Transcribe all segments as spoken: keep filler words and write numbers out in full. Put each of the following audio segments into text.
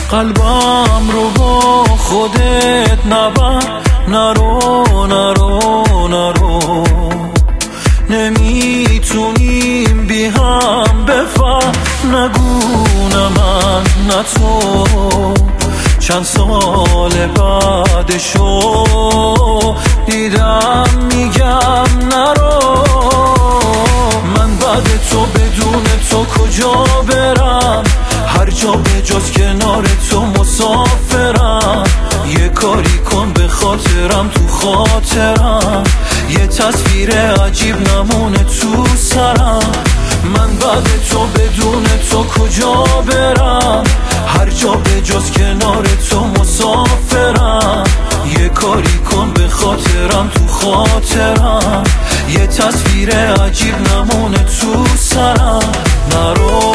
قلبم رو با خودت نبر، نرو نرو نرو، نمیتونیم بی هم بفهم، نگو نه من نه تو، چند سال بعدشو دیدم میگم نرو. من بعد تو بدون تو کجا برم، هر جا به جز کنار تو مسافرم. یه کاری کن به خاطرم تو خاطرم، یه تصویر عجیب نمونه تو سرم. من بعد تو بدون تو کجا برم، هر جا به جز کنار تو مسافرم. یه کاری کن به خاطرم تو خاطرم، یه تصویر عجیب نمونه تو سرم. نرو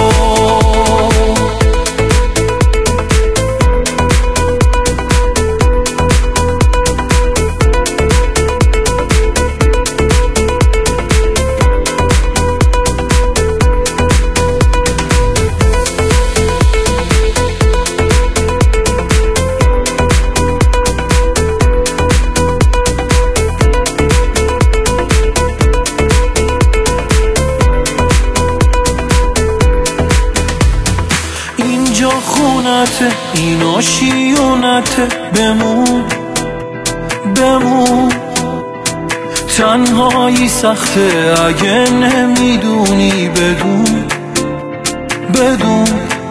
اینجا خونته، اینا شیونته، بمون بمون. تنهایی سخته اگه نمیدونی، بدون بدون.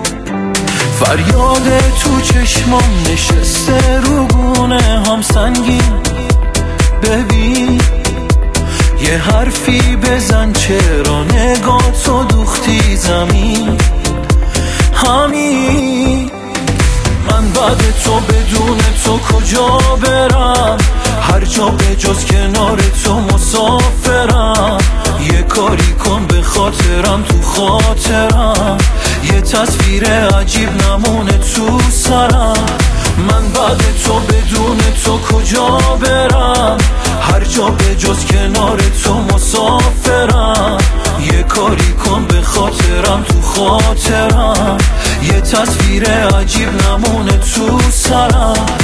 فریاد تو چشمام نشسته رو گونه هم سنگین. ببین یه حرفی بزن، چرا نگاه تو دوختی زمین همین. من بعد تو بدون تو کجا برم، هر جا به جز کنار تو مسافرم. یه کاری کن به خاطرم تو خاطرم، یه تصویر عجیب نمونه تو سرم. من بعد تو بدون تو کجا برم، هر جا به جز کنار تو مسافرم. یه کاری کن به خاطرم تو خاطرم، یه تصویر عجیب نمونه تو سرم.